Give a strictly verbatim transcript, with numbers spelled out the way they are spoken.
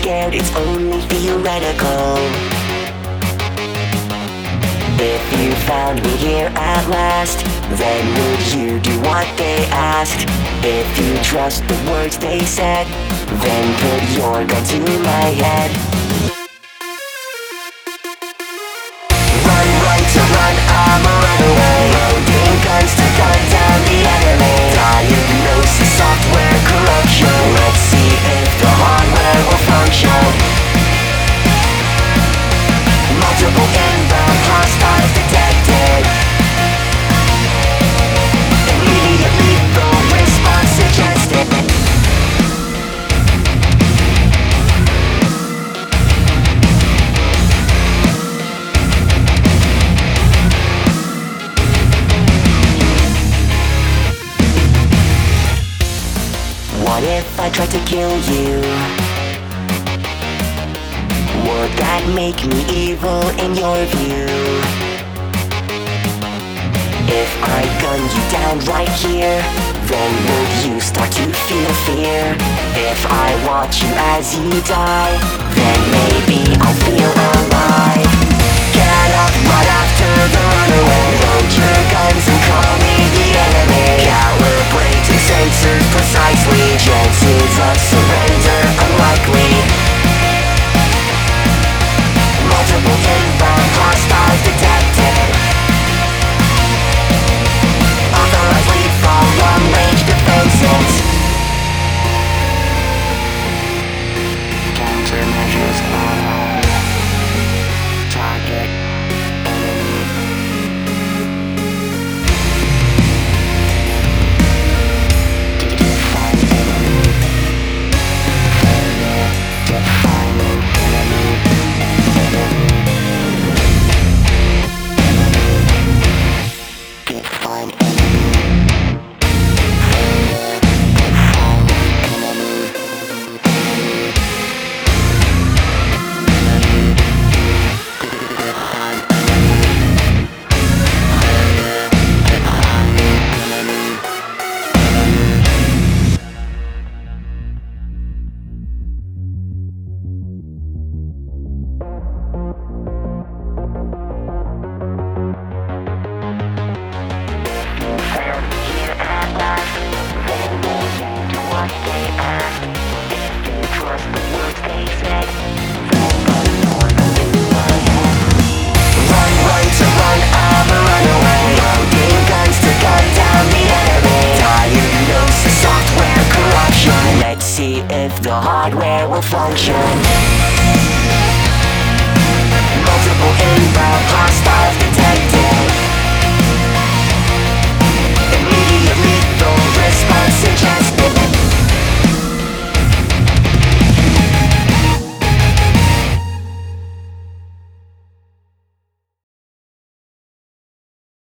scared, it's only theoretical. If you found me here at last, then would you do what they asked? If you trust the words they said, then put your gun to my head. Run, run to run, I'm a runaway. Loading guns to gun down the enemy. Diagnosis, software corruption. Let's see if the hardware will function. Multiple inbound hostiles detected. Immediate lethal response suggested. What if I tried to kill you? Would that make me evil in your view? If I gunned you down right here, then would you start to feel fear? If I watch you as you die, then maybe I'll feel alive. Get up right after the runaway. Load your guns and call me the enemy. Calibrating sensors precisely. Chances of surrender unlikely. Multiple inbound hostiles detected. Authorized lethal long-range defenses. Countermeasures on. Target enemy. Define enemy. Define enemy. Define enemy. Let's see if the hardware will function.